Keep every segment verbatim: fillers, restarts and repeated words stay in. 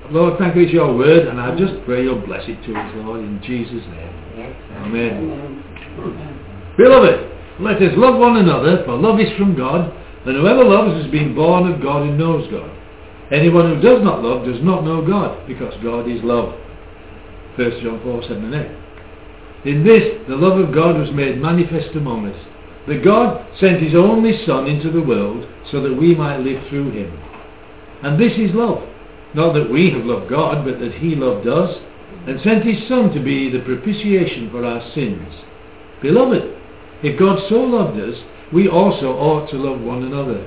Lord, thank you for your word, and I just pray you'll bless it to us, Lord, in Jesus' name. Amen. Beloved, let us love one another, for love is from God, and whoever loves has been born of God and knows God. Anyone who does not love does not know God, because God is love. First John four, seven and eight. In this, the love of God was made manifest among us, that God sent his only Son into the world so that we might live through him. And this is love, not that we have loved God, but that he loved us, and sent his Son to be the propitiation for our sins. Beloved, if God so loved us, we also ought to love one another.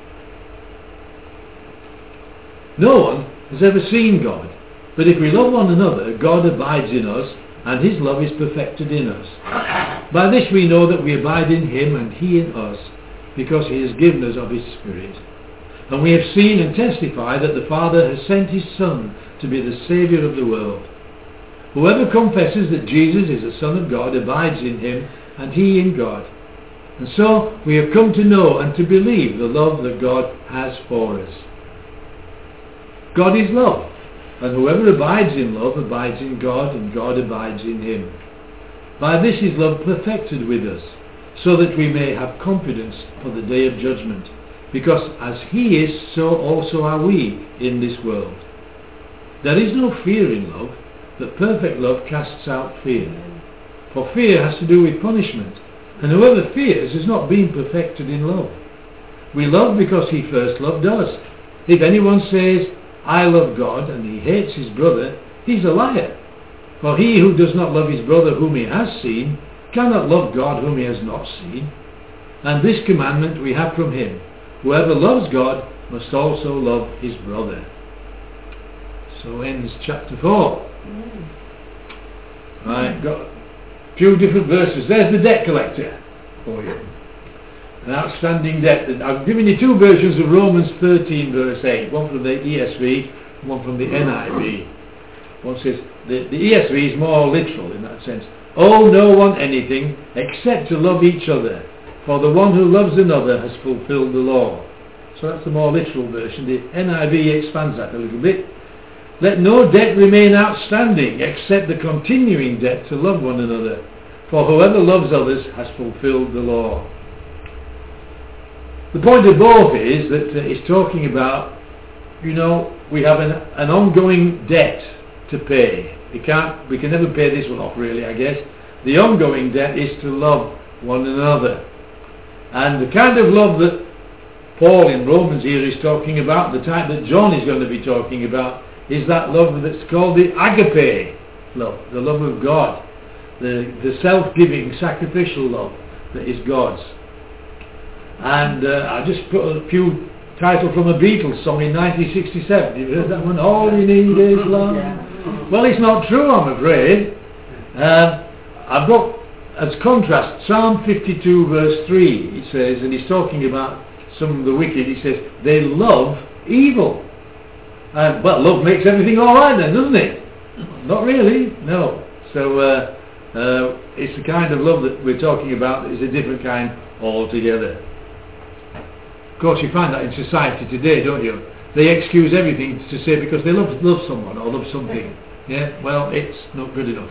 No one has ever seen God, but if we love one another, God abides in us, and his love is perfected in us. By this we know that we abide in him and he in us, because he has given us of his Spirit. And we have seen and testify that the Father has sent his Son to be the Saviour of the world. Whoever confesses that Jesus is the Son of God abides in him and he in God. And so we have come to know and to believe the love that God has for us. God is love, and whoever abides in love abides in God, and God abides in him. By this is love perfected with us, so that we may have confidence for the day of judgment, because as he is, so also are we in this world. There is no fear in love, but perfect love casts out fear. For fear has to do with punishment, and whoever fears has not been perfected in love. We love because he first loved us. If anyone says, I love God, and he hates his brother, he's a liar. For he who does not love his brother whom he has seen, cannot love God whom he has not seen. And this commandment we have from him, whoever loves God must also love his brother. So ends chapter four. Mm. Right, got a few different verses. There's the debt collector for you. An outstanding debt. I've given you two versions of Romans thirteen verse eight. One from the E S V, one from the N I V. One says, the, the E S V is more literal in that sense. Owe no one anything except to love each other, for the one who loves another has fulfilled the law. So that's the more literal version. The N I V expands that a little bit. Let no debt remain outstanding except the continuing debt to love one another, for whoever loves others has fulfilled the law. The point of both is that uh, it's talking about, you know, we have an, an ongoing debt to pay. We can't, we can never pay this one off really, I guess. The ongoing debt is to love one another. And the kind of love that Paul in Romans here is talking about, the type that John is going to be talking about, is that love that's called the agape love, the love of God, the, the self-giving, sacrificial love that is God's. And uh, I just put a few titles from a Beatles song in nineteen sixty-seven. You've heard that one? All you need is love. Well, it's not true, I'm afraid. Uh, I've got, as contrast, Psalm fifty-two verse three, it says, and he's talking about some of the wicked, he says, they love evil. And, well, love makes everything alright then, doesn't it? Not really, no. So, uh, uh, it's the kind of love that we're talking about that is a different kind altogether. Of course, you find that in society today, don't you? They excuse everything to say because they love love someone or love something. Yeah, well, it's not good enough.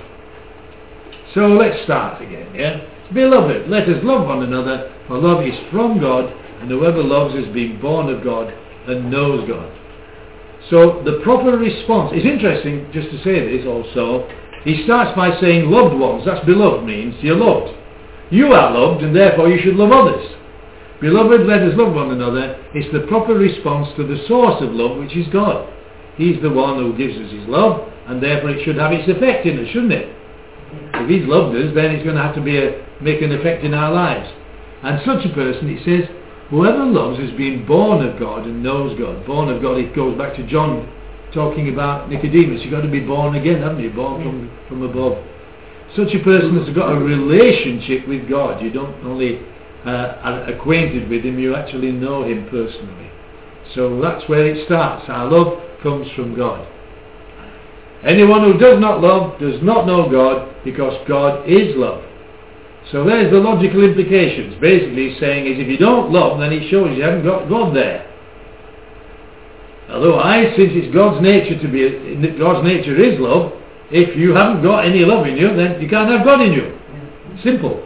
So let's start again, yeah? Beloved, let us love one another, for love is from God, and whoever loves has been born of God and knows God. So the proper response, it's interesting just to say this also, he starts by saying loved ones, that's beloved means you're loved. You are loved and therefore you should love others. Beloved, let us love one another. It's the proper response to the source of love, which is God. He's the one who gives us his love, and therefore it should have its effect in us, shouldn't it? If he's loved us, then it's going to have to be a, make an effect in our lives. And such a person, it says, whoever loves has been born of God and knows God. Born of God, it goes back to John talking about Nicodemus. You've got to be born again, haven't you? Born from, from above. Such a person has got a relationship with God. You don't only uh, are acquainted with him, you actually know him personally. So that's where it starts. Our love comes from God. Anyone who does not love does not know God, because God is love. So there's the logical implications. Basically saying is if you don't love, then it shows you haven't got God there. Otherwise, since it's God's nature to be, God's nature is love, if you haven't got any love in you, then you can't have God in you. Simple.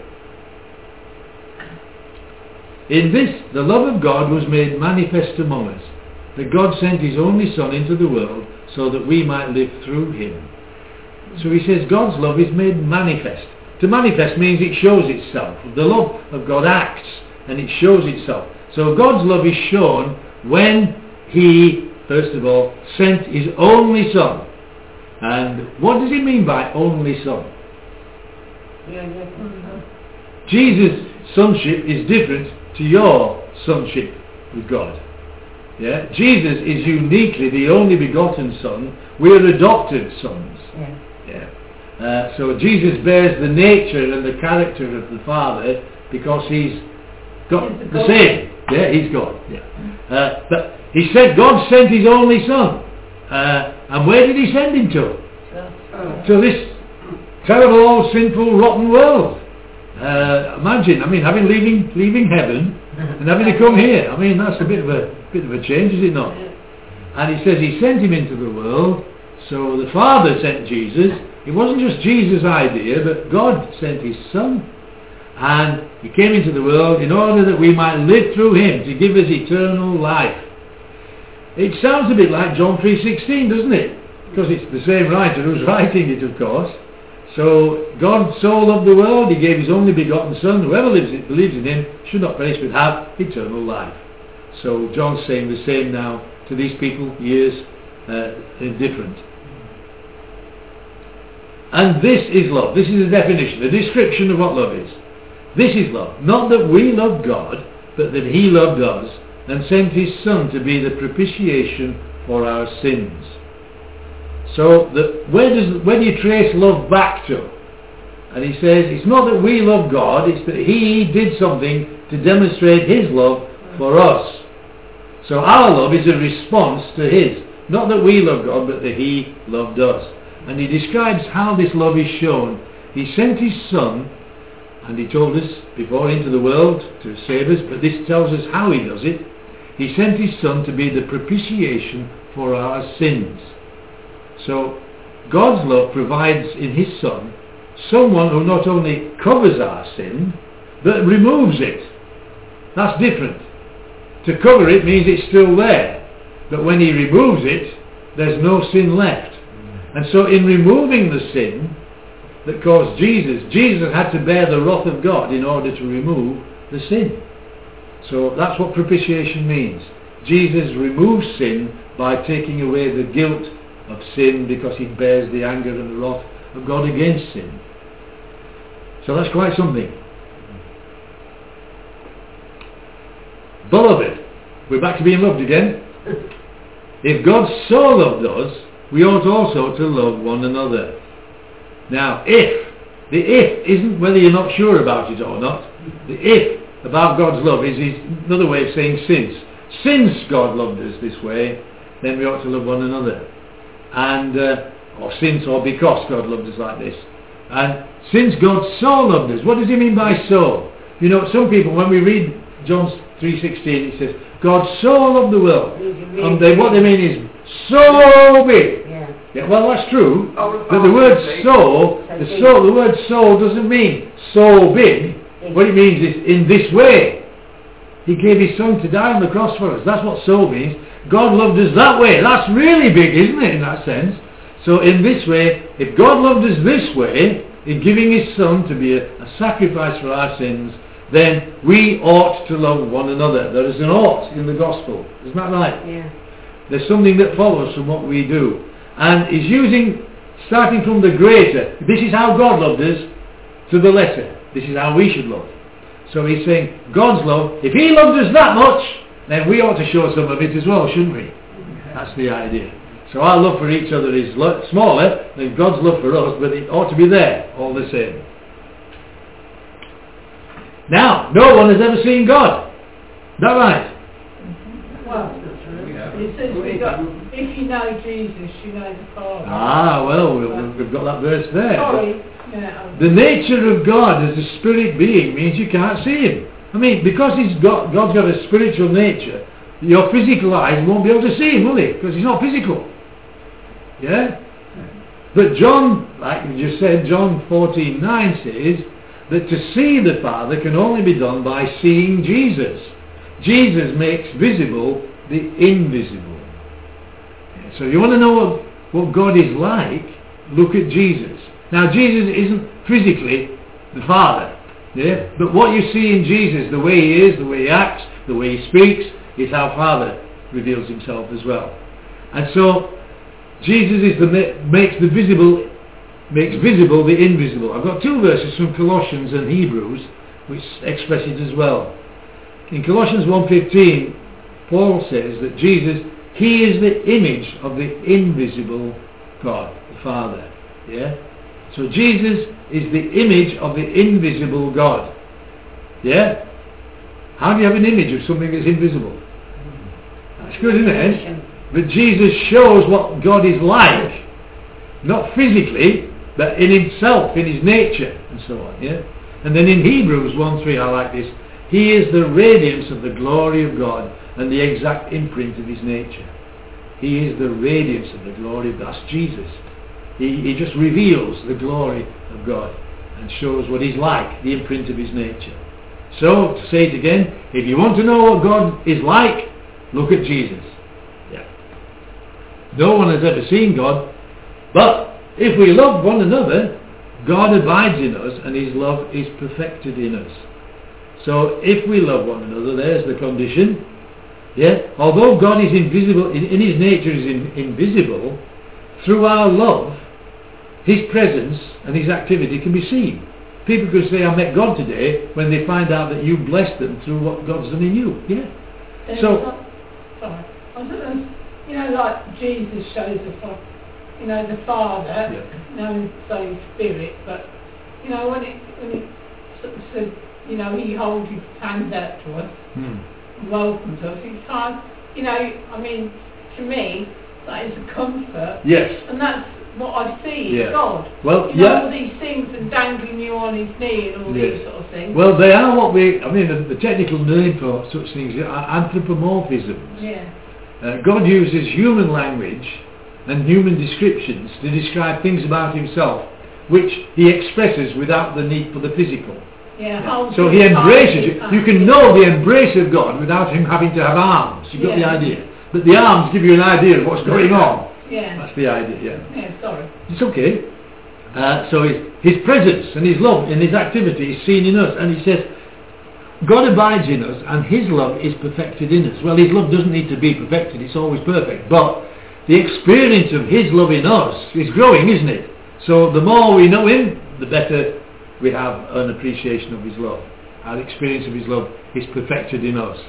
In this, the love of God was made manifest among us, that God sent his only Son into the world so that we might live through him. So he says God's love is made manifest. To manifest means it shows itself. The love of God acts and it shows itself. So God's love is shown when he, first of all, sent his only Son. And what does he mean by only Son? Jesus' sonship is different to your sonship with God. Yeah? Jesus is uniquely the only begotten Son. We're adopted sons. Yeah. Yeah. Uh, so Jesus bears the nature and the character of the Father because he's got he's the, the same. Yeah, he's God. Yeah. Uh, but he said God sent his only Son. Uh, and where did he send him to? Oh. To this terrible old sinful rotten world. Uh, imagine, I mean, having leaving leaving heaven and having to come here. I mean, that's a bit of a bit of a change, is it not? And he says he sent him into the world. So the Father sent Jesus. It wasn't just Jesus' idea, but God sent his Son. And he came into the world in order that we might live through him, to give us eternal life. It sounds a bit like John three sixteen, doesn't it? Because it's the same writer who's writing it, of course. So God so loved the world, he gave his only begotten Son. Whoever lives it, believes in him should not perish but have eternal life. So John's saying the same now to these people, years uh, different. And this is love. This is a definition, a description of what love is. This is love. Not that we love God, but that he loved us and sent his Son to be the propitiation for our sins. So the, where does where do you trace love back to? And he says it's not that we love God, it's that he did something to demonstrate his love for us. So our love is a response to his. Not that we love God, but that he loved us. And he describes how this love is shown. He sent his Son, and he told us before into the world to save us, but this tells us how he does it. He sent his Son to be the propitiation for our sins. So God's love provides in his Son someone who not only covers our sin, but removes it. That's different. To cover it means it's still there, but when he removes it, there's no sin left. And so in removing the sin that caused Jesus, Jesus had to bear the wrath of God in order to remove the sin. So that's what propitiation means. Jesus removes sin by taking away the guilt of sin because he bears the anger and the wrath of God against sin. So that's quite something. Beloved, we're back to being loved again. If God so loved us, we ought also to love one another. Now, if, the if isn't whether you're not sure about it or not. The if about God's love is, is another way of saying since. Since God loved us this way, then we ought to love one another. And, uh, or since or because God loved us like this. And since God so loved us, what does he mean by so? You know, some people, when we read John three sixteen, it says, God so loved the world. And they, what they mean is, so big. Yeah. Yeah, well, that's true. Oh, but the word so, the so, the word so doesn't mean so big. What it means is in this way. He gave his Son to die on the cross for us. That's what so means. God loved us that way. That's really big, isn't it, in that sense? So in this way, if God loved us this way, in giving his Son to be a, a sacrifice for our sins, then we ought to love one another. There is an ought in the gospel. Isn't that right? Yeah. There's something that follows from what we do. And he's using, starting from the greater, this is how God loved us, to the lesser. This is how we should love. So he's saying, God's love, if he loved us that much, then we ought to show some of it as well, shouldn't we? That's the idea. So our love for each other is lo- smaller than God's love for us, but it ought to be there, all the same. Now, no one has ever seen God. Is that right? Well, it says we got, if you know Jesus, you know the Father. Ah, well, we've, we've got that verse there. Sorry. Yeah. The nature of God as a spirit being means you can't see him. I mean, because he's got, God's got a spiritual nature, your physical eyes won't be able to see him, will they? Because he's not physical. Yeah? But John, like you just said, John fourteen nine says that to see the Father can only be done by seeing Jesus. Jesus makes visible the invisible. So you want to know what, what God is like, look at Jesus. Now Jesus isn't physically the Father, yeah? But what you see in Jesus, the way he is, the way he acts, the way he speaks, is how Father reveals himself as well. And so Jesus is the makes the visible makes visible the invisible. I've got two verses from Colossians and Hebrews which express it as well. In Colossians one fifteen, Paul says that Jesus, he is the image of the invisible God, the Father. Yeah? So Jesus is the image of the invisible God. Yeah? How do you have an image of something that's invisible? That's good, isn't it? But Jesus shows what God is like. Not physically, but in himself, in his nature, and so on. Yeah? And then in Hebrews one three, I like this. He is the radiance of the glory of God and the exact imprint of his nature. He is the radiance of the glory of God. That's Jesus. He, he just reveals the glory of God and shows what he's like, the imprint of his nature. So, to say it again, if you want to know what God is like, look at Jesus. Yeah. No one has ever seen God, but if we love one another, God abides in us and his love is perfected in us. So if we love one another, there's the condition. Yeah? Although God is invisible, in, in his nature is in, invisible, through our love, his presence and his activity can be seen. People could say, I met God today, when they find out that you blessed them through what God's done in you. Yeah. And so, like, sorry, I was gonna, you know, like Jesus shows us, like, you know, the Father, yeah. you know, so Spirit, but, you know, when it, when it sort of said, you know, he holds his hands out to us, hmm. and welcomes us, it's hard, you know, I mean, to me, that is a comfort. Yes. And that's what I see yeah. in God. Well, you know, yeah. all these things and dangling you on his knee and all yes. these sort of things. Well, they are what we, I mean, the, the technical name for such things are anthropomorphisms. Yeah. Uh, God uses human language and human descriptions to describe things about himself which he expresses without the need for the physical. Yeah, yeah. So he embraces you. You can know the embrace of God without him having to have arms. You've got yeah. the idea. But the arms give you an idea of what's going on. Yeah. That's the idea, yeah. Yeah, sorry. It's okay. Uh, so his, his presence and his love and his activity is seen in us. And he says, God abides in us and his love is perfected in us. Well, his love doesn't need to be perfected. It's always perfect. But the experience of his love in us is growing, isn't it? So the more we know him, the better we have an appreciation of his love. Our experience of his love is perfected in us.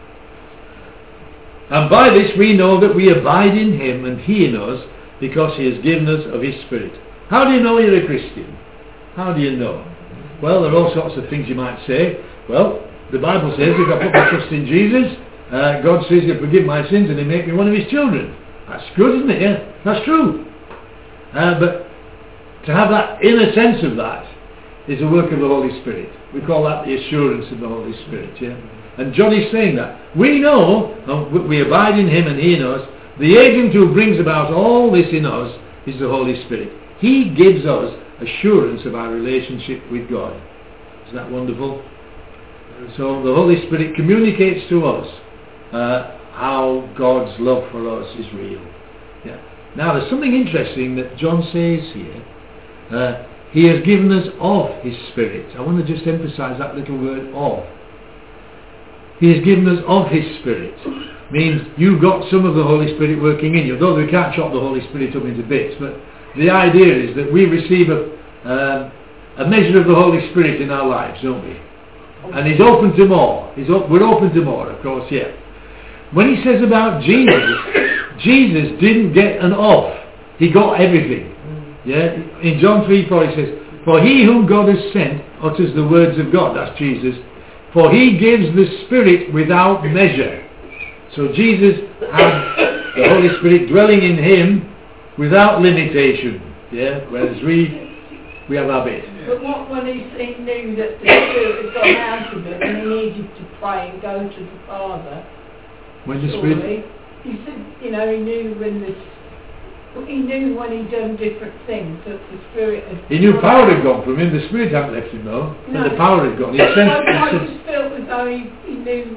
And by this we know that we abide in him and he in us, because he has given us of his Spirit. How do you know you're a Christian? How do you know? Well, there are all sorts of things you might say. Well, the Bible says if I put my trust in Jesus, uh, God says he'll forgive my sins and he'll make me one of his children. That's good, isn't it? Yeah, that's true. Uh, but to have that inner sense of that is a work of the Holy Spirit. We call that the assurance of the Holy Spirit, yeah? And John is saying that. We know, uh, we abide in him and he in us. The agent who brings about all this in us is the Holy Spirit. He gives us assurance of our relationship with God. Isn't that wonderful? So the Holy Spirit communicates to us uh, how God's love for us is real. Yeah. Now there's something interesting that John says here. Uh, he has given us of his Spirit. I want to just emphasize that little word of. He has given us of his Spirit. Means you've got some of the Holy Spirit working in you. Though we can't chop the Holy Spirit up into bits, but the idea is that we receive a, uh, a measure of the Holy Spirit in our lives, don't we? And he's open to more. He's op- we're open to more, of course, yeah. When he says about Jesus, Jesus didn't get an off. He got everything. Yeah. In John three four he says, for he whom God has sent utters the words of God. That's Jesus. For he gives the Spirit without measure. So Jesus had the Holy Spirit dwelling in him without limitation. Yeah. Whereas we we have our bit. But what when he, he knew that the Spirit had gone out of him and he needed to pray and go to the Father, When the surely. Spirit... He said, you know, he knew when the he knew when he'd done different things that the Spirit had... He knew power had gone from him. The Spirit hadn't left him, though. No. And the power had gone. He I, sensed, I he just sensed, felt as though he, he knew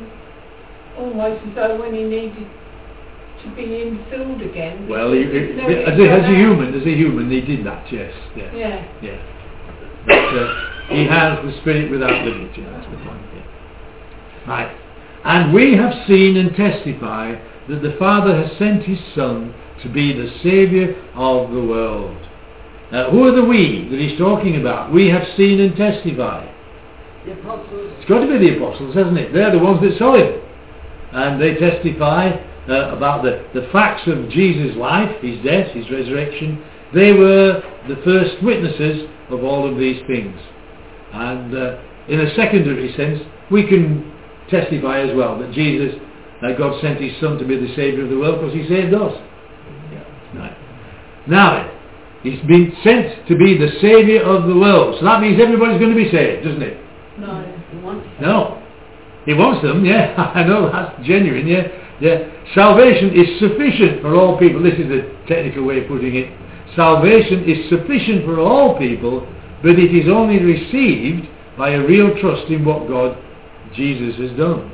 almost as though when he needed to be infilled again. well, he, because he, no, as, he a, as a got human, as a human, he did that, yes. Yeah. Yeah. Yeah. But uh, he has the Spirit without limit. Yeah, that's the point. Yeah. Right. And we have seen and testify that the Father has sent his Son to be the Saviour of the world. Uh, who are the we that he's talking about? We have seen and testify. The apostles. It's got to be the apostles, hasn't it? They're the ones that saw him. And they testify uh, about the, the facts of Jesus' life, his death, his resurrection. They were the first witnesses of all of these things. And uh, in a secondary sense, we can testify as well that Jesus, that God sent his Son to be the Saviour of the world because he saved us. Yeah. Right. Now, he's been sent to be the Saviour of the world. So that means everybody's going to be saved, doesn't it? No. He wants No. He wants them, yeah. I know that's genuine, yeah. Yeah. Salvation is sufficient for all people. This is the technical way of putting it. Salvation is sufficient for all people, but it is only received by a real trust in what God, Jesus, has done.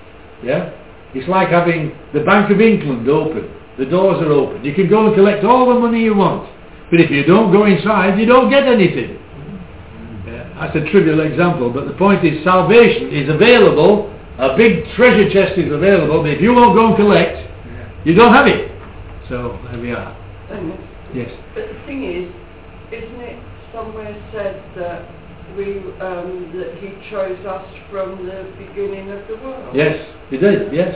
Yeah? It's like having the Bank of England open. The doors are open. You can go and collect all the money you want. But if you don't go inside, you don't get anything. Yeah, that's a trivial example, but the point is salvation is available. A big treasure chest is available, but if you won't go and collect, you don't have it. So, there we are. them. Yes. But the thing is, isn't it somewhere said that we um, that he chose us from the beginning of the world? Yes, he did, yes.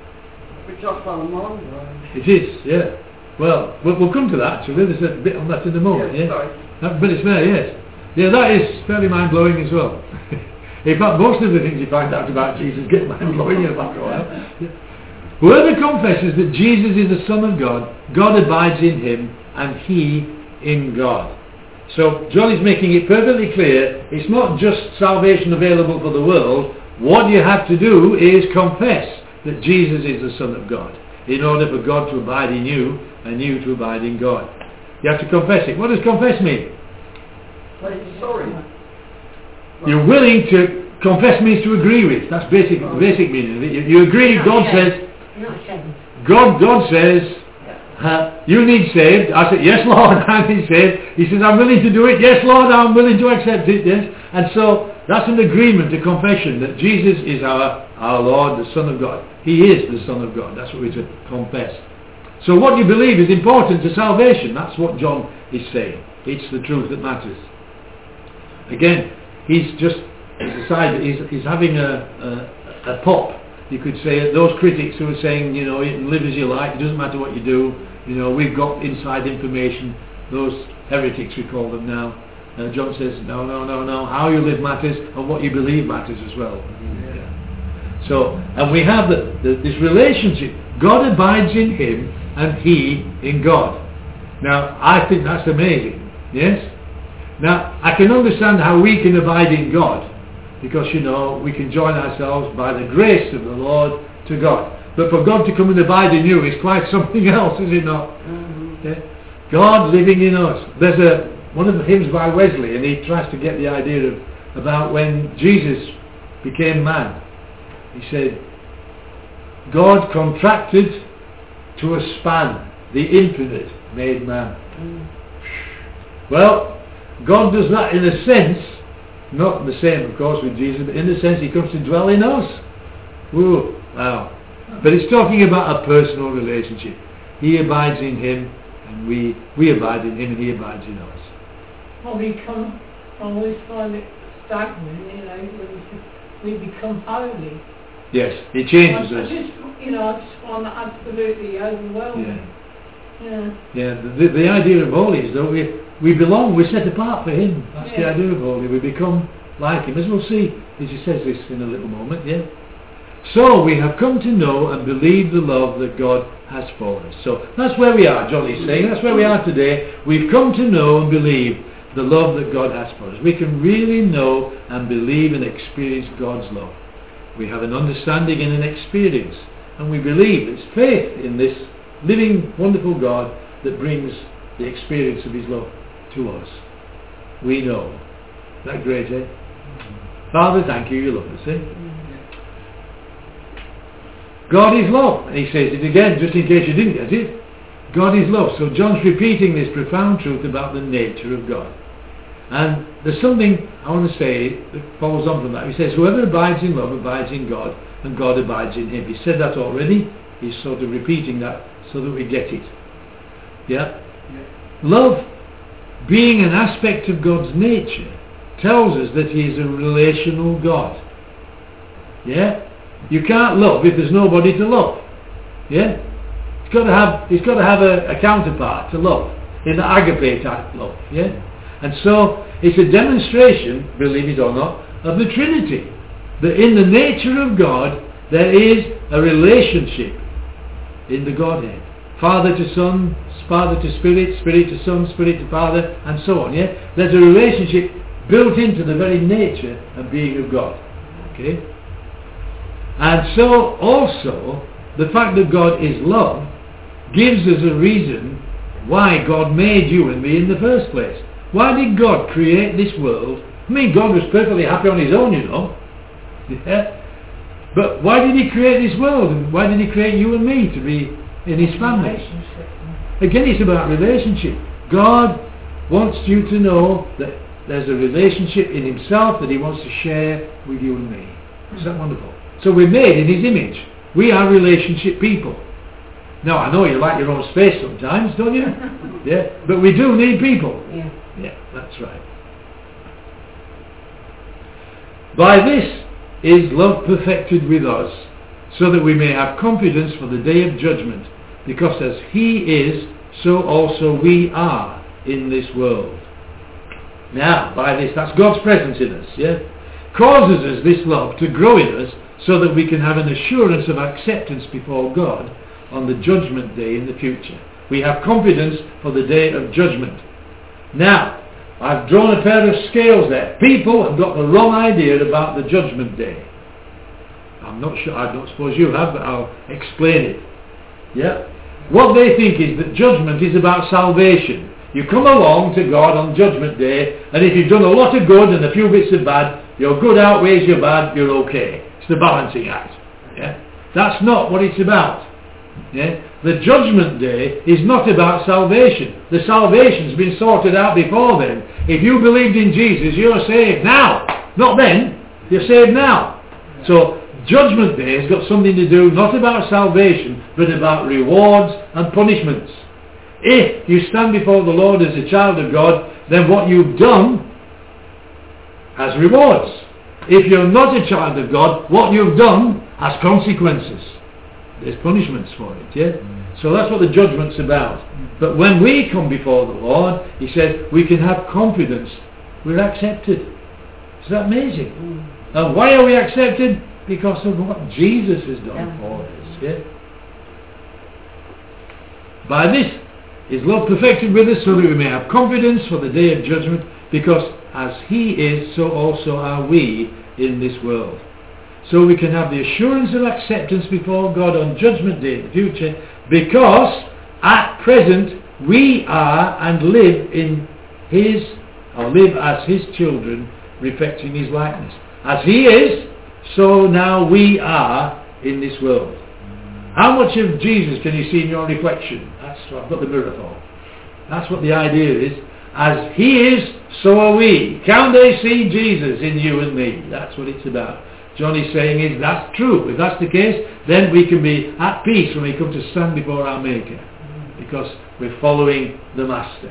Which I find wondering. It is, yeah. Well, we'll, we'll come to that actually. There's a bit on that in a moment, Yes, yeah? sorry. Uh, but it's there, yes. Yeah, that is fairly mind-blowing as well. In fact, most of the things you find out about Jesus get mind-blowing after a while. Yeah. Whoever confesses that Jesus is the Son of God, God abides in him and he in God. So John is making it perfectly clear, it's not just salvation available for the world. What you have to do is confess that Jesus is the Son of God in order for God to abide in you and you to abide in God. You have to confess it. What does confess mean? Say sorry. You're willing to confess means to agree with. That's basic basic meaning of it. You, you agree, God says, God, God says, uh, you need saved. I said, yes Lord, I need saved. He says, I'm willing to do it. Yes Lord, I'm willing to accept it. Yes. And so that's an agreement, a confession that Jesus is our, our Lord, the Son of God. He is the Son of God. That's what we're to confess. So what you believe is important to salvation. That's what John is saying. It's the truth that matters. Again, he's just decided, he's, he's having a, a, a pop. You could say those critics who are saying, you know, you can live as you like, it doesn't matter what you do, you know, we've got inside information, those heretics we call them now. Uh, John says, no, no, no, no, how you live matters and what you believe matters as well. Yeah. So, and we have the, the, this relationship. God abides in him and he in God. Now, I think that's amazing, yes? Now, I can understand how we can abide in God, because, you know, we can join ourselves by the grace of the Lord to God. But for God to come and abide in you is quite something else, is it not? Mm-hmm. Okay? God living in us. There's a one of the hymns by Wesley, and he tries to get the idea of about when Jesus became man. He said, God contracted to a span, the infinite made man. Mm. Well, God does that in a sense, not the same of course with Jesus, but in a sense he comes to dwell in us. Ooh, wow. But it's talking about a personal relationship. He abides in him and we, we abide in him and he abides in us. Well, we come, I always find it stagnant, you know, when we become holy. Yes, it changes I, I us. just, you know, I just find that absolutely overwhelming. Yeah. Yeah. Yeah, the, the idea of holy is that we, we belong, we're set apart for him. That's yeah. the idea of holy. We become like him, as we'll see, as he says this in a little moment, yeah? So we have come to know and believe the love that God has for us. So that's where we are, John is saying. That's where we are today. We've come to know and believe the love that God has for us. We can really know and believe and experience God's love. We have an understanding and an experience And we believe it's faith in this living, wonderful God that brings the experience of his love to us. We know. Isn't that great, eh? Father, thank you, you love us, eh? God is love. And he says it again, just in case you didn't get it. God is love. So John's repeating this profound truth about the nature of God. And there's something I want to say that follows on from that. He says, whoever abides in love abides in God, and God abides in him. He said that already. He's sort of repeating that so that we get it. Yeah? Yeah. Love, being an aspect of God's nature, tells us that he is a relational God. Yeah? You can't love if there's nobody to love. Yeah? He's got to have, he's got to have a, a counterpart to love, in the agape type love. Yeah? And so it's a demonstration, believe it or not, of the Trinity. That in the nature of God there is a relationship in the Godhead. Father to Son, Father to Spirit, Spirit to Son, Spirit to Father, and so on. Yeah? There's a relationship built into the very nature and being of God. Okay? And so also the fact that God is love gives us a reason why God made you and me in the first place. Why did God create this world? I mean, God was perfectly happy on his own, you know. Yeah? But why did he create this world? And why did he create you and me to be in his family? Again, it's about relationship. God wants you to know that there's a relationship in himself that he wants to share with you and me. Isn't that wonderful? So we're made in his image. We are relationship people. Now, I know you like your own space sometimes, don't you? Yeah. But we do need people. Yeah. Yeah, that's right. By this is love perfected with us, so that we may have confidence for the day of judgment, because as he is, so also we are in this world. Now, by this, that's God's presence in us, yeah? Causes us this love to grow in us, so that we can have an assurance of acceptance before God on the judgment day in the future. We have confidence for the day of judgment. Now, I've drawn a pair of scales there. People have got the wrong idea about the judgment day. I'm not sure, I don't suppose you have, but I'll explain it. Yeah? What they think is that judgment is about salvation. You come along to God on judgment day, and if you've done a lot of good and a few bits of bad, your good outweighs your bad, you're okay. It's the balancing act. Yeah? That's not what it's about. Yeah? The judgment day is not about salvation. The salvation's been sorted out before then. If you believed in Jesus, you're saved now. Not then. You're saved now. So judgment day has got something to do not about salvation, but about rewards and punishments. If you stand before the Lord as a child of God, then what you've done has rewards. If you're not a child of God, what you've done has consequences. There's punishments for it, yeah? Mm. So that's what the judgment's about. Mm. But when we come before the Lord, he says, we can have confidence. We're accepted. Is that amazing? Mm. And why are we accepted? Because of what Jesus has done yeah. for us, yeah? By this is love perfected with us, so that we may have confidence for the day of judgment, because as he is, so also are we in this world. So we can have the assurance of acceptance before God on judgment day in the future, because at present we are and live in his, or live as his children, reflecting his likeness. As he is, so now we are in this world. How much of Jesus can you see in your reflection? That's what I've got the mirror for. That's what the idea is. As he is, so are we. Can they see Jesus in you and me? That's what it's about. John is saying is, that's true. If that's the case, then we can be at peace when we come to stand before our Maker, because we're following the Master.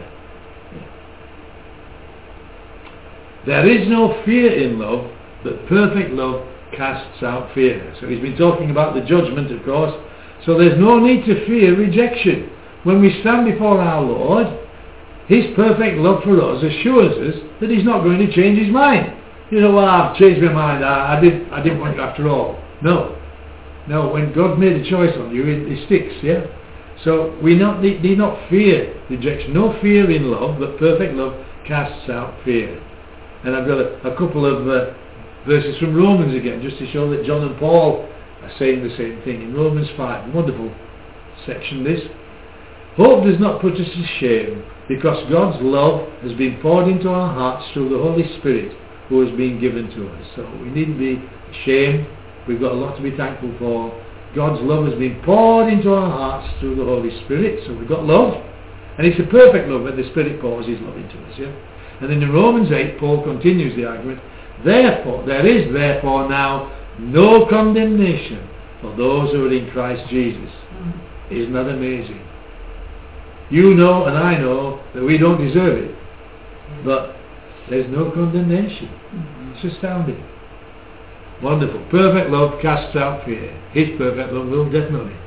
There is no fear in love, but perfect love casts out fear. So he's been talking about the judgment, of course. So there's no need to fear rejection. When we stand before our Lord, his perfect love for us assures us that he's not going to change his mind. You know, well, I've changed my mind. I, I, did, I didn't want you after all. No. No, when God made a choice on you, it, it sticks, yeah? So we not, need, need not fear rejection. No fear in love, but perfect love casts out fear. And I've got a, a couple of uh, verses from Romans again, just to show that John and Paul are saying the same thing. In Romans five, wonderful section this. Hope does not put us to shame, because God's love has been poured into our hearts through the Holy Spirit who has been given to us. So we needn't be ashamed. We've got a lot to be thankful for. God's love has been poured into our hearts through the Holy Spirit. So we've got love. And it's a perfect love when the Spirit pours his love into us. Yeah? And then in Romans eight, Paul continues the argument. Therefore, there is therefore now no condemnation for those who are in Christ Jesus. Mm. Isn't that amazing? You know and I know that we don't deserve it. But there's no condemnation. Mm-hmm. It's astounding. Wonderful. Perfect love casts out fear. His perfect love will definitely.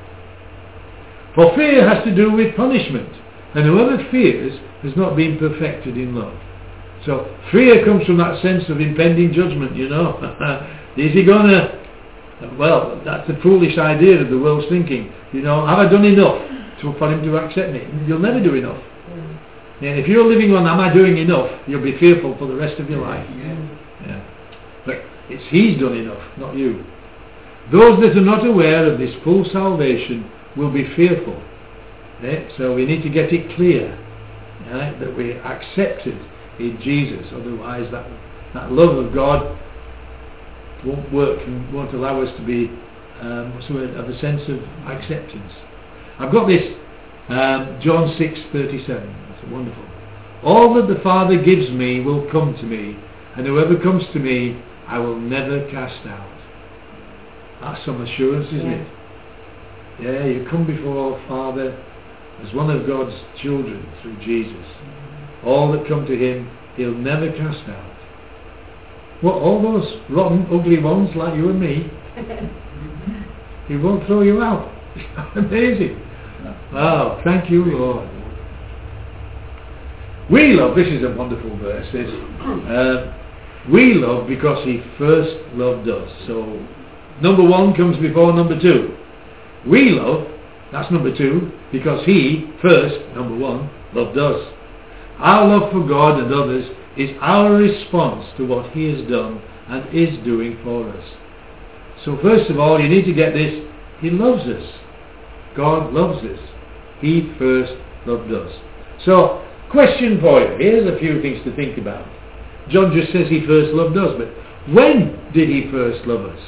For fear has to do with punishment. And whoever fears has not been perfected in love. So fear comes from that sense of impending judgment, you know. Is he going to... Well, that's a foolish idea of the world's thinking. You know, have I done enough to, for him to accept me? You'll never do enough. Mm. And if you're living on, am I doing enough? You'll be fearful for the rest of your life. Yeah. Yeah. But it's he's done enough, not you. Those that are not aware of this full salvation will be fearful. Yeah? So we need to get it clear, right, that we're accepted in Jesus. Otherwise that, that love of God won't work and won't allow us to be um, what's the word, of a sense of acceptance. I've got this um, John six thirty-seven. It's wonderful. All that the Father gives me will come to me, and whoever comes to me I will never cast out. That's some assurance, isn't yeah. it? Yeah, you come before Father as one of God's children through Jesus. All that come to him he'll never cast out. What, all those rotten, ugly ones like you and me, he won't throw you out. Amazing. Wow, thank you, Lord. We love, this is a wonderful verse, this. Uh, we love because he first loved us. So, number one comes before number two. We love, that's number two, because he first, number one, loved us. Our love for God and others is our response to what he has done and is doing for us. So first of all, you need to get this, he loves us. God loves us. He first loved us. So, question for you. Here's a few things to think about. John just says he first loved us, but when did he first love us?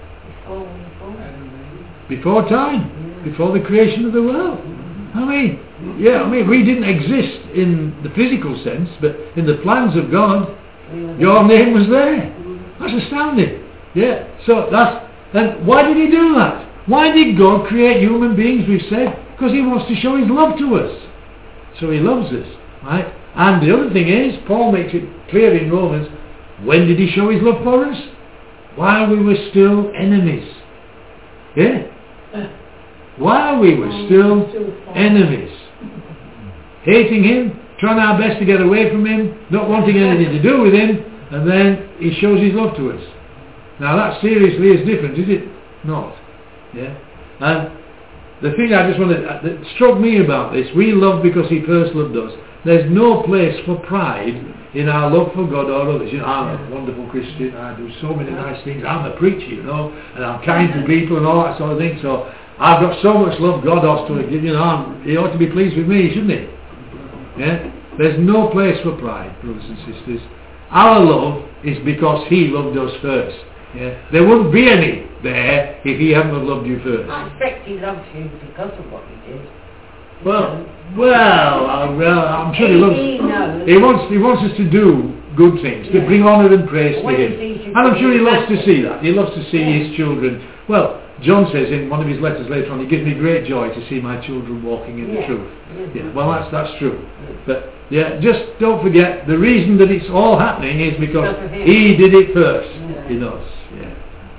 Before time. Before the creation of the world. I mean, yeah, I mean, we didn't exist in the physical sense, but in the plans of God, your name was there. That's astounding. Yeah, so that's, and why did he do that? Why did God create human beings, we've said? Because he wants to show his love to us. So he loves us, right? And the other thing is, Paul makes it clear in Romans, when did he show his love for us? While we were still enemies. Yeah? While we were still enemies. Hating him, trying our best to get away from him, not wanting anything to do with him, and then he shows his love to us. Now that seriously is different, is it not? Yeah? And the thing I just wanted, that struck me about this, we love because he first loved us. There's no place for pride in our love for God or others. You know, I'm a wonderful Christian, I do so many nice things, I'm a preacher, you know, and I'm kind to people and all that sort of thing, so I've got so much love, God ought to, you know, I'm, he ought to be pleased with me, shouldn't he? Yeah? There's no place for pride, brothers and sisters. Our love is because he loved us first. Yeah? There wouldn't be any there if he hadn't loved you first. I expect he loves you because of what you did. Well, well, uh, well, I'm sure he, he loves. He knows. He wants, he wants us to do good things, yeah. to bring honour and praise when to him, and I'm sure he loves to see that. He loves to see yeah. his children. Well, John says in one of his letters later on, it gives me great joy to see my children walking in yeah. the truth. Yeah. Yeah, well, that's that's true. But yeah, just don't forget the reason that it's all happening is because he did it first yeah. in us. Yeah.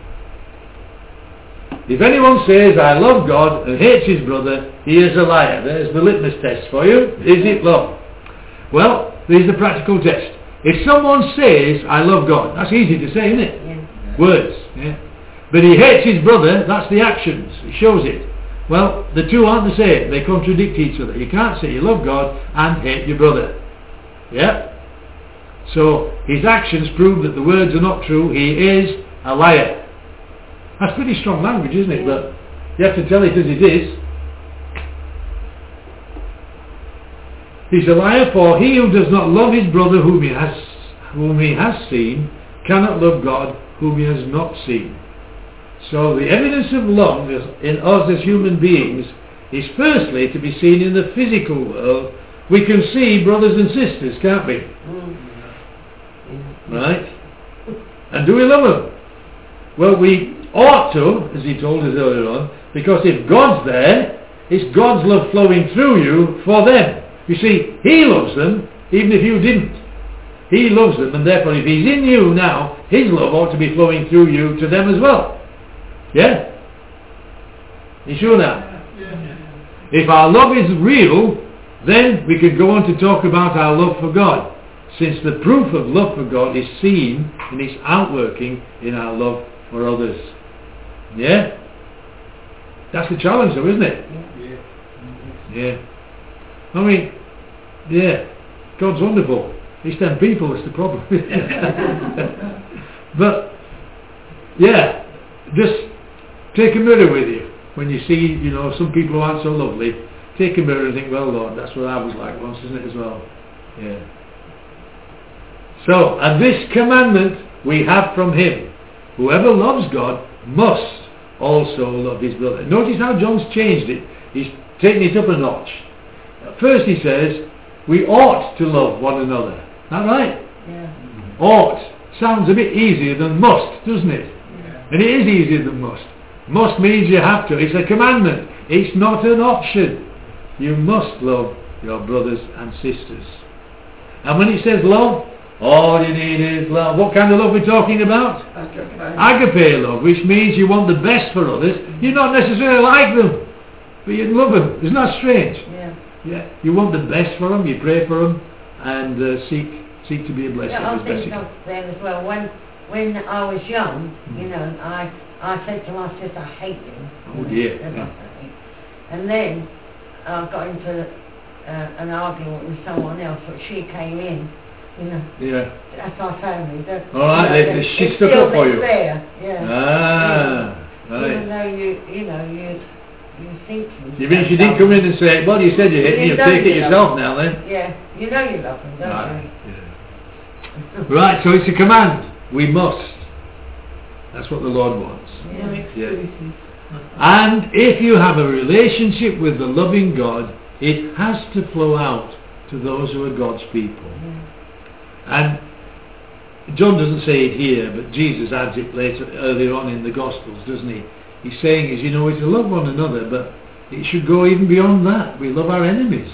If anyone says, I love God and hates his brother, he is a liar. There's the litmus test for you. Is it love? Well, there's the practical test. If someone says, I love God, that's easy to say, isn't it? Yeah. Words. Yeah. But he hates his brother, that's the actions. He shows it. Well, the two aren't the same. They contradict each other. You can't say you love God and hate your brother. Yeah? So, his actions prove that the words are not true. He is a liar. That's pretty strong language, isn't it? But you have to tell it as it is. He's a liar, for he who does not love his brother whom he has whom he has seen cannot love God whom he has not seen. So the evidence of love in us as human beings is firstly to be seen in the physical world. We can see brothers and sisters, can't we? Right? And do we love them? Well, we ought to, as he told us earlier on, because if God's there, it's God's love flowing through you for them. You see, he loves them, even if you didn't. He loves them, and therefore if he's in you now, his love ought to be flowing through you to them as well. Yeah? You sure now? If our love is real, then we could go on to talk about our love for God, since the proof of love for God is seen in its outworking in our love for others. Yeah? That's the challenge though, isn't it? Yeah. I mean, yeah, God's wonderful. It's them people that's the problem. But, yeah, just take a mirror with you. When you see, you know, some people who aren't so lovely, take a mirror and think, well, Lord, that's what I was like once, isn't it, as well? Yeah. So, and this commandment we have from him. Whoever loves God must also love his brother. Notice how John's changed it. He's taken it up a notch. First he says, we ought to love one another. Is that right? Yeah. Ought. Sounds a bit easier than must, doesn't it? Yeah. And it is easier than must. Must means you have to. It's a commandment. It's not an option. You must love your brothers and sisters. And when it says love, all you need is love. What kind of love are we talking about? Agape. Agape love, which means you want the best for others. You don't necessarily like them, but you love them. Isn't that strange? Yeah. Yeah. You want the best for them, you pray for them, and uh, seek seek to be a blessing. Yeah, I as best think you can. of them as well. When when I was young, Mm. you know, I I said to my sister, I hate them. Oh dear. They're Yeah. not right. And then I got into uh, an argument with someone else, but she came in. You know, Yeah. that's our family. They're, All right, you know, they- they're- she it's stuck still up for you. There, yeah. Ah, Even right. though you, you know, you, you think you. You mean she didn't come in and say, well, you said you hit me, You you know take it you yourself love now then? Yeah, you know you love them, don't Right. Yeah. Right, so it's a command. We must. That's what the Lord wants. you? No Yeah. excuses. And if you have a relationship with the loving God, it has to flow out to those who are God's people. Yeah. And John doesn't say it here, but Jesus adds it later, earlier on in the Gospels, doesn't he? He's saying is, you know, we to love one another, but it should go even beyond that. We love our enemies.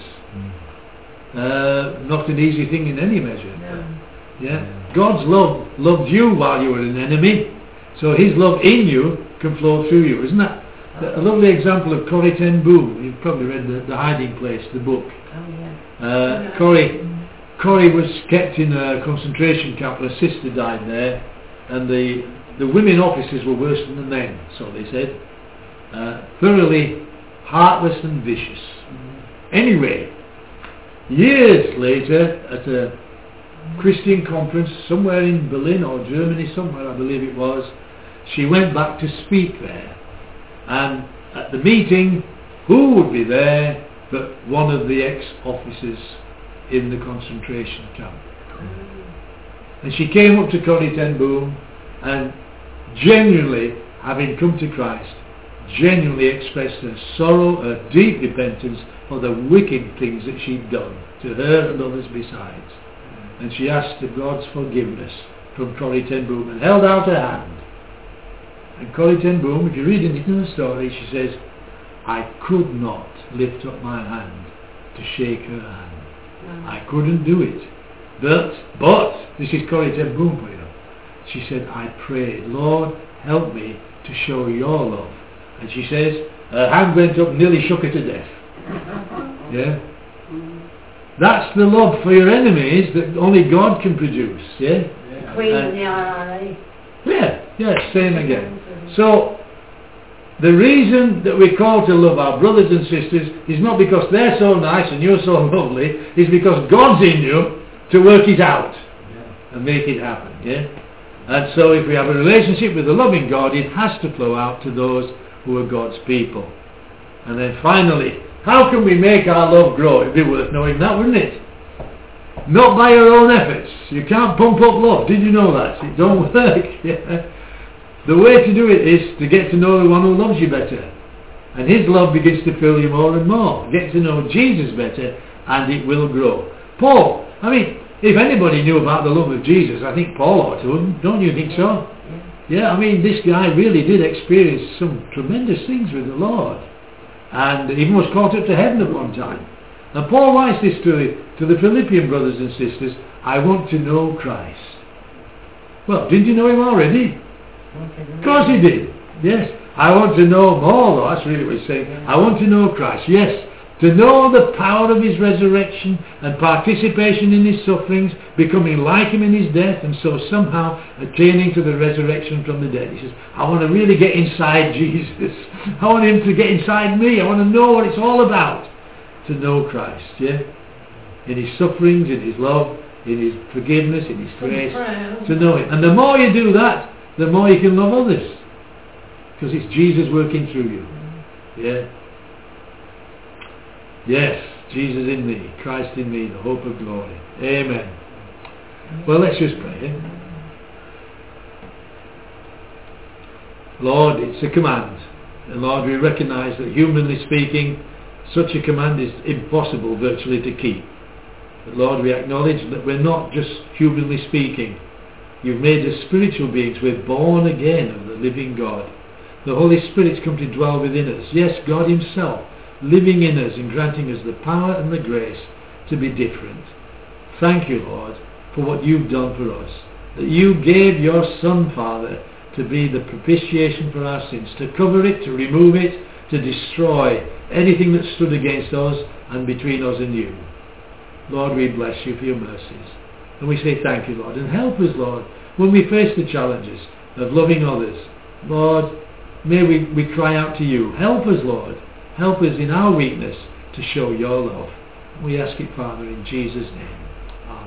Uh, not an easy thing in any measure. No. Yeah. God's love loved you while you were an enemy, so his love in you can flow through you. Isn't that a lovely example of Corrie ten Boom? You've probably read the, the Hiding Place, the book. Oh yeah. Uh, Corrie, Corrie was kept in a concentration camp. Her sister died there, and the the women officers were worse than the men, so they said. Uh, thoroughly heartless and vicious. Anyway, years later, at a Christian conference somewhere in Berlin or Germany, somewhere I believe it was, she went back to speak there. And at the meeting, who would be there but one of the ex-officers in the concentration camp? And she came up to Corrie ten Boom and genuinely, having come to Christ, genuinely expressed her sorrow, her deep repentance for the wicked things that she'd done to her and others besides. And she asked for God's forgiveness from Corrie ten Boom and held out her hand. And Corrie ten Boom, if you read in the story, she says, I could not lift up my hand to shake her hand. No. I couldn't do it. But, but, this is Corrie ten Boom for you. She said, I prayed, Lord, help me to show your love. And she says, her hand went up and nearly shook her to death. Yeah? That's the love for your enemies that only God can produce. Yeah? Queen Uh, and the I R A. Yeah, yeah, same again. So, the reason that we're called to love our brothers and sisters is not because they're so nice and you're so lovely, it's because God's in you to work it out and make it happen. Yeah? And so if we have a relationship with the loving God, it has to flow out to those who are God's people. And then finally, how can we make our love grow? It'd be worth knowing that, wouldn't it? Not by our own efforts. You can't pump up love. Did you know that? It don't work. Yeah. The way to do it is to get to know the one who loves you better. And his love begins to fill you more and more. Get to know Jesus better and it will grow. Paul, I mean, if anybody knew about the love of Jesus, I think Paul ought to. Don't you think so? Yeah, I mean, this guy really did experience some tremendous things with the Lord. And even was caught up to heaven at one time. And Paul writes this to the, to the Philippian brothers and sisters, I want to know Christ. Well, didn't you know him already? Of course he did. Yes. I want to know more, though. That's really what he's saying. I want to know Christ. Yes. To know the power of his resurrection and participation in his sufferings, becoming like him in his death, and so somehow attaining to the resurrection from the dead. He says, I want to really get inside Jesus. I want him to get inside me. I want to know what it's all about. To know Christ, yeah? In his sufferings, in his love, in his forgiveness, in his grace. To know him. And the more you do that, the more you can love others. Because it's Jesus working through you. Yeah? Yes, Jesus in me, Christ in me, the hope of glory. Amen. Well, let's just pray. Eh? Lord, it's a command. And Lord, we recognise that humanly speaking, such a command is impossible virtually to keep. But Lord, we acknowledge that we're not just humanly speaking. You've made us spiritual beings. We're born again of the living God. The Holy Spirit's come to dwell within us. Yes, God himself living in us and granting us the power and the grace to be different. Thank you, Lord, for what you've done for us. That you gave your Son, Father, to be the propitiation for our sins, to cover it, to remove it, to destroy anything that stood against us and between us and you. Lord, we bless you for your mercies. And we say thank you, Lord. And help us, Lord, when we face the challenges of loving others. Lord, may we, we cry out to you. Help us, Lord. Help us in our weakness to show your love. We ask it, Father, in Jesus' name.